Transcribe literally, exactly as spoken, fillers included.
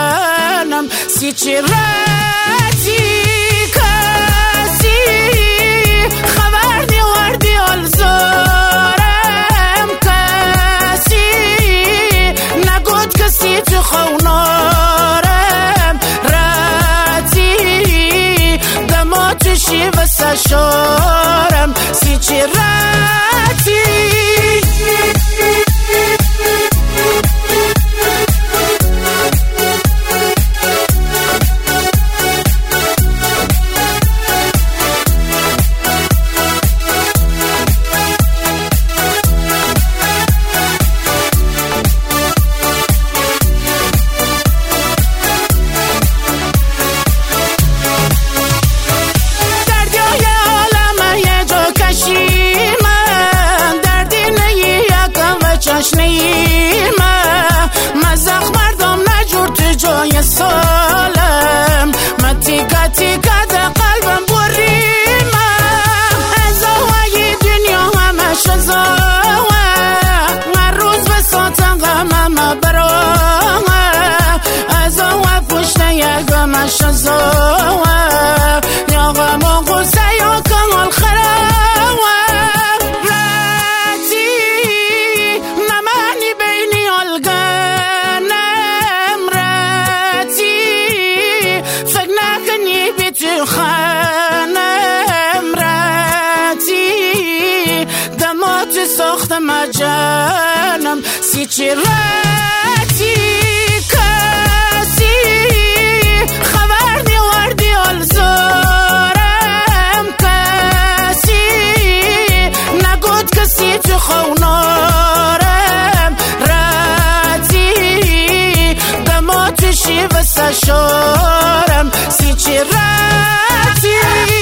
جانم سی چی راتی کسی خبر نیوردی الزارم کسی نگود کسی تو خونارم راتی دماتشی و سشارم سی چی راتی مزخ مردم نجور تو جای سالم من تیکا تیکا ده قلبم بریمه از آوای دنیا همه شزاوه من روز به ساتن غمم برامه از آوه پشت یکم شزاوه یا غم و غصه یا کمال خراوه خانم راتی دمات ساختم جانم سی چی راتی کسی خبر نیوردی الزارم کسی نگود کسی تو خونارم راتی دماتشی و سشارم سی چی راتی